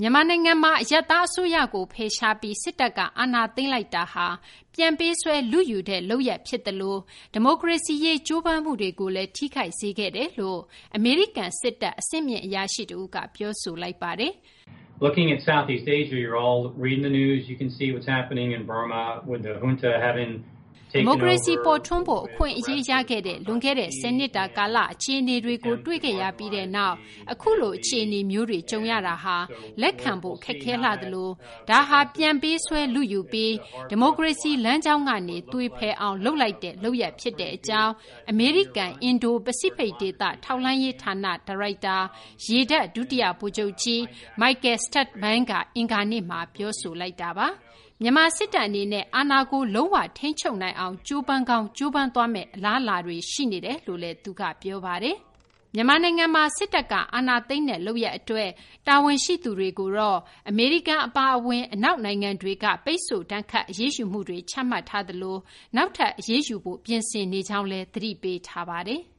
မြန်မာနိုင်ငံမှာအရပ်သားအစိုးရကိုဖယ်ရှားပြီးစစ်တပ်ကအာဏာသိမ်းလိုက်တာဟာပြန်ပေးဆွဲလုယူတဲ့လုပ်ရပ်ဖြစ်တယ်လို့ဒီမိုကရေစီရေးကြိုးပမ်းမှုတွေကိုလည်းထိခိုက်စေခဲ့တယ်လို့အမေရိကန်စစ်တပ်အဆင့်မြင့်အရာရှိတဦးကပြောဆိုလိုက်ပါတယ်။ Looking at Southeast Asia, you're all reading the news. You can see what's happening in Burma with the junta having ဒီမိုကရေစီပေါ်ထွန်းဖို့အခွင့်အရေးရခဲ့တဲ့လွန်ခဲ့တဲ့10နှစ်တာကာလအခြေအနေတွေကိုတွေ့ခဲ့ရပြီးတဲ့နောက်အခုလိုအခြေအနေမျိုးတွေကြုံရတာဟာလက်ခံဖို့ခက်ခဲလာသလိုဒါဟာပြန်ပေးဆွဲလူယူပြီးဒီမိုကရေစီလမ်းကြောင်းကနေသွေဖယ်အောင်လုပ်လိုက်တဲ့လုပ်ရဖြစ်တဲ့အကြောင်းအမေရိကန်အင်ဒိုပစိဖိတ်ဒေသထောက်လှမ်းရေးဌာနဒါရိုက်တာရေတပ်ဒုတိယဗိုလ်ချုပ်ကြီး Michael Sturtevant ကအင်္ဂါနေ့မှာပြောဆိုလိုက်တာပါမြန်မာစစ်တပ်အနေနဲ့အာဏာကိုလုံးဝထိန်းချုပ်နိုင်အောင်ကြိုးပမ်းကောင်းကြိုးပမ်းသွားမယ့်အလားအလာတွေရှိနေတယ်လို့လည်းသူကပြောပါတယ်။မြန်မာနိုင်ငံမှာစစ်တပ်ကအာဏာသိမ်းတဲ့လုပ်ရပ်အတွက်တာဝန်ရှိသူတွေကိုတော့အမေရိကန်အပါအဝင်အနောက်နိုင်ငံတွေကပိတ်ဆို့ဒဏ်ခတ်အရေးယူမှုတွေချမှတ်ထားသလိုနောက်ထပ်အရေးယူဖို့ပြင်ဆင်နေကြောင်းလည်းသတိပေးထားပါတယ်။